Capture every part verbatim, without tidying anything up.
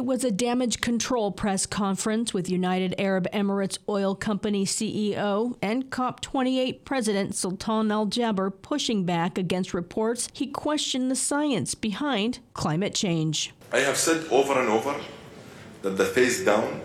It was a damage control press conference with United Arab Emirates Oil Company C E O and COP twenty-eight President Sultan Al Jaber pushing back against reports he questioned the science behind climate change. I have said over and over that the phase down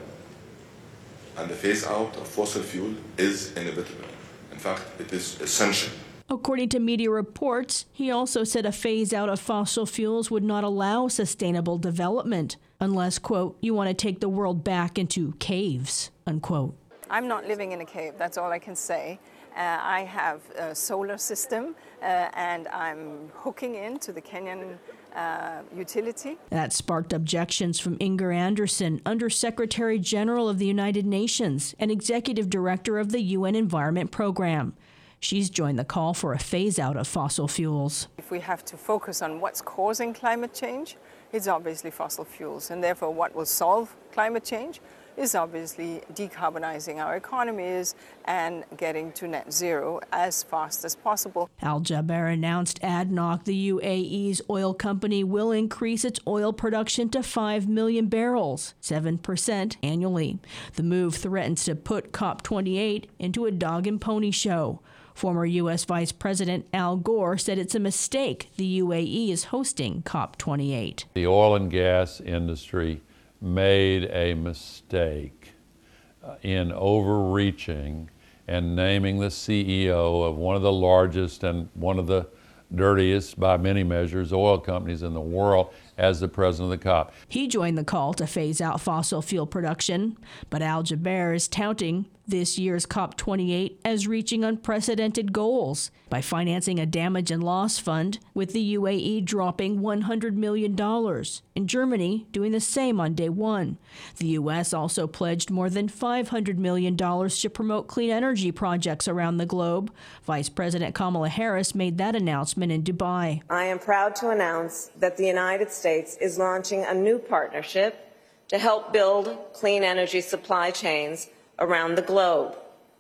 and the phase out of fossil fuel is inevitable. In fact, it is essential. According to media reports, he also said a phase out of fossil fuels would not allow sustainable development unless, quote, you want to take the world back into caves, unquote. I'm not living in a cave, that's all I can say. Uh, I have a solar system uh, and I'm hooking into the Kenyan uh, utility. That sparked objections from Inger Anderson, Under-Secretary General of the United Nations and Executive Director of the U N Environment Program. She's joined the call for a phase-out of fossil fuels. If we have to focus on what's causing climate change, it's obviously fossil fuels. And therefore, what will solve climate change is obviously decarbonizing our economies and getting to net zero as fast as possible. Al Jaber announced A D N O C, the U A E's oil company, will increase its oil production to five million barrels, seven percent annually. The move threatens to put COP twenty-eight into a dog and pony show. Former U S Vice President Al Gore said it's a mistake the U A E is hosting COP twenty-eight. The oil and gas industry made a mistake uh, in overreaching and naming the C E O of one of the largest and one of the dirtiest, by many measures, oil companies in the world as the president of the COP. He joined the call to phase out fossil fuel production, but Al Jaber is touting this year's COP twenty-eight as reaching unprecedented goals by financing a damage and loss fund, with the U A E dropping one hundred million dollars and Germany doing the same on day one. The U S also pledged more than five hundred million dollars to promote clean energy projects around the globe. Vice President Kamala Harris made that announcement in Dubai. I am proud to announce that the United States is launching a new partnership to help build clean energy supply chains around the globe.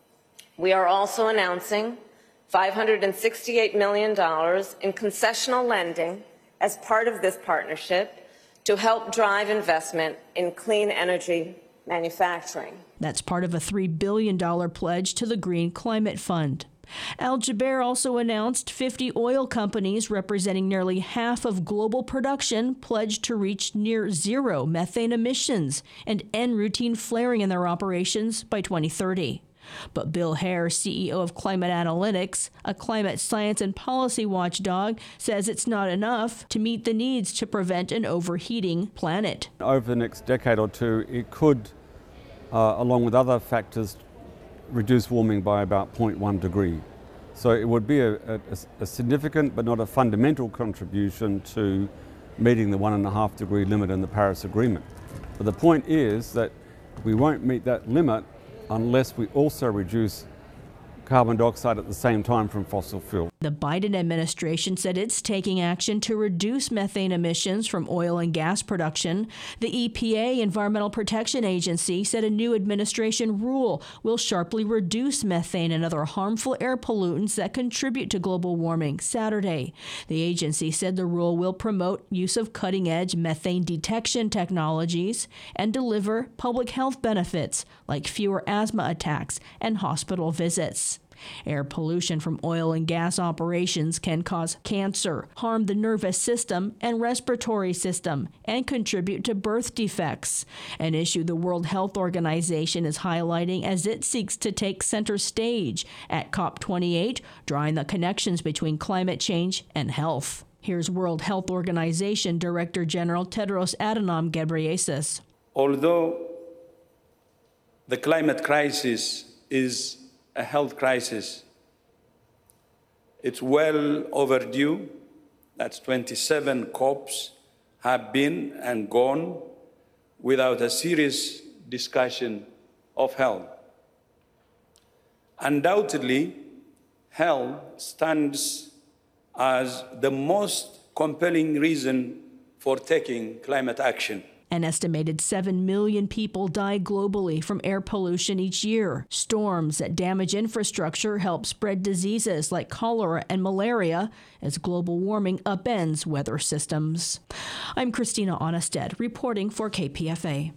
We are also announcing five hundred sixty-eight million dollars in concessional lending as part of this partnership to help drive investment in clean energy manufacturing. That's part of a three billion dollars pledge to the Green Climate Fund. Al Jaber also announced fifty oil companies representing nearly half of global production pledged to reach near zero methane emissions and end routine flaring in their operations by twenty thirty. But Bill Hare, C E O of Climate Analytics, a climate science and policy watchdog, says it's not enough to meet the needs to prevent an overheating planet. Over the next decade or two, it could, uh, along with other factors, reduce warming by about zero point one degree. So it would be a, a, a significant but not a fundamental contribution to meeting the one and a half degree limit in the Paris Agreement. But the point is that we won't meet that limit unless we also reduce carbon dioxide at the same time from fossil fuel. The Biden administration said it's taking action to reduce methane emissions from oil and gas production. The E P A, Environmental Protection Agency, said a new administration rule will sharply reduce methane and other harmful air pollutants that contribute to global warming Saturday. The agency said the rule will promote use of cutting-edge methane detection technologies and deliver public health benefits like fewer asthma attacks and hospital visits. Air pollution from oil and gas operations can cause cancer, harm the nervous system and respiratory system, and contribute to birth defects, an issue the World Health Organization is highlighting as it seeks to take center stage at COP twenty-eight, drawing the connections between climate change and health. Here's World Health Organization Director General Tedros Adhanom Ghebreyesus. Although the climate crisis is a health crisis, it's well overdue. That's twenty-seven COPs have been and gone without a serious discussion of health. Undoubtedly, health stands as the most compelling reason for taking climate action. An estimated seven million people die globally from air pollution each year. Storms that damage infrastructure help spread diseases like cholera and malaria as global warming upends weather systems. I'm Christina Onnested, reporting for K P F A.